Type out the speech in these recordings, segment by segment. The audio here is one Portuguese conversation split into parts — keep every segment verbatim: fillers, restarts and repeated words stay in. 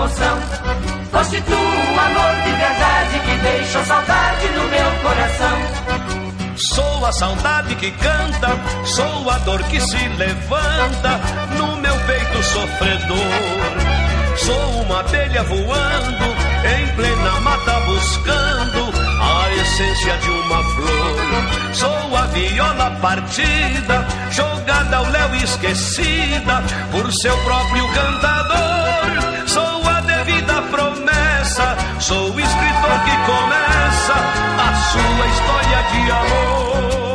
emoção. Foste tu, amor de verdade, que deixou saudade no meu coração. Sou a saudade que canta, sou a dor que se levanta no meu peito sofredor. Sou uma abelha voando em plena mata buscando a essência de uma flor. Sou a viola partida, jogada ao léu esquecida por seu próprio cantador. Sou a devida promessa, sou o escritor que começa a sua história de amor.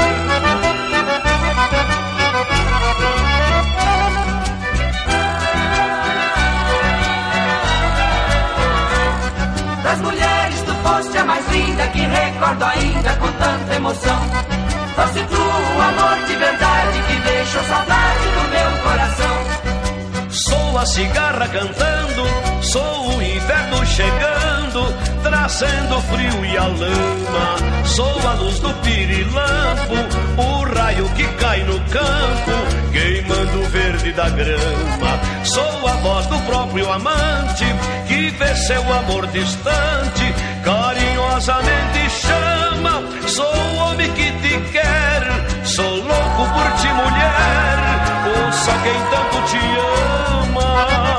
Das mulheres tu foste a mais linda, que recordo ainda com tanta emoção. Foste tu, amor de verdade, que deixou saudade no meu coração. Sou a cigarra cantando, sou o inverno chegando, trazendo o frio e a lama. Sou a luz do pirilampo, o raio que cai no campo, queimando o verde da grama. Sou a voz do próprio amante, que vê seu amor distante, carinhosamente chama. Sou o homem que te quer, sou louco por ti, mulher, ouça quem tanto te ama.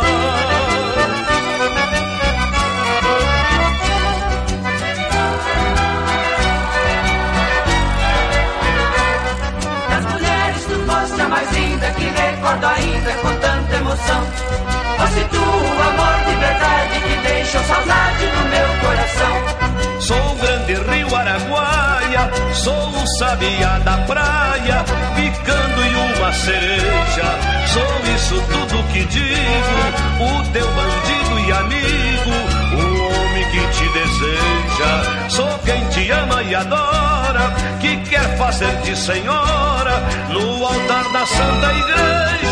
Das mulheres tu foste a mais linda, que recordo ainda com tanta emoção. Foste tu, amor de verdade, que deixou saudade no meu coração. Sou o grande rio Araguaia, sou o sabiá da praia, picando em uma cereja. Sou isso tudo que digo, o teu bandido e amigo, o homem que te deseja. Sou quem te ama e adora, que quer fazer-te senhora no altar da Santa Igreja.